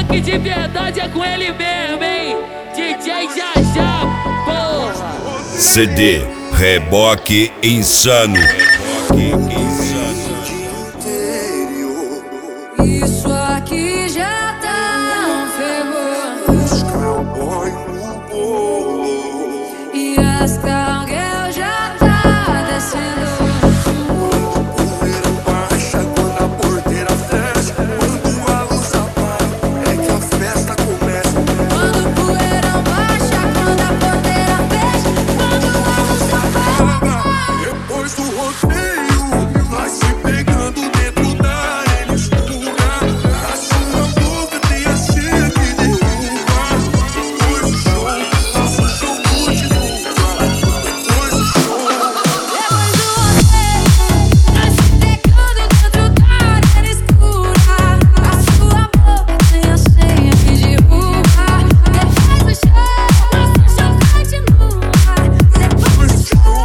Funk de verdade é com ele mesmo, hein? DJ Jajá, porra. CD Reboque Insano. Isso aqui já tá um fervor. Os cowboy mudou. E as cowgirl já tá descendo. Poeira baixa quando a porteira fecha. Quando a luz apaga, é que a festa começa. Quando o poeirão baixa, quando a porteira fecha, quando a luz apaga. Depois do rodeio, vai se pegando dentro da arena escura. A sua boca tem a cheia que derruba. Depois do show, nosso show continua. Depois do show. Depois do rodeio, vai se pegando dentro da arena escura. A sua boca tem a senha que derruba. Depois do show, nosso show continua. Depois do show.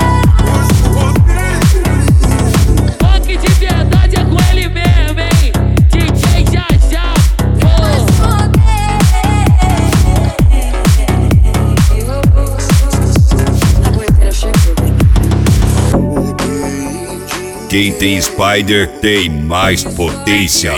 Funk de verdade é com ele mesmo, hein? DJ Jajá, porra. Quem tem Spider tem mais potência.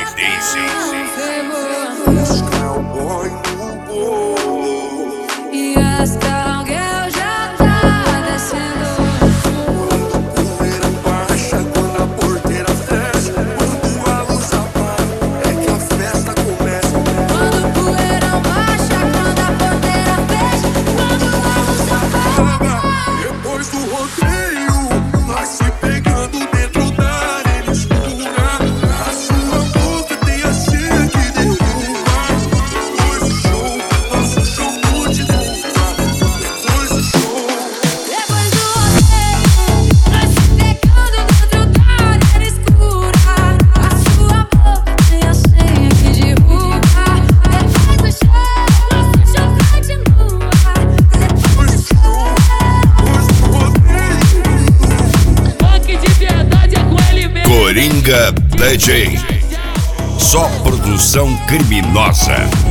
Os cowboy mudou. E as cowgirl já tá descendo. Poeira baixa quando a porteira fecha. Quando a luz apaga, é que a festa começa. Quando o poeirão baixa, quando a porteira fecha, quando a luz apaga. Depois do rodeio, vai se pegando dentro da arena escura. A sua boca tem a cheia que derruba. Depois do show, nosso show continua. Depois do show. Depois do rodeio, vai se pegando dentro da arena escura. A sua boca tem a senha que derruba. Depois do show, nosso show continua. Depois do show. Funk de verdade é com ele mesmo. Coringa DJ. Só produção criminosa.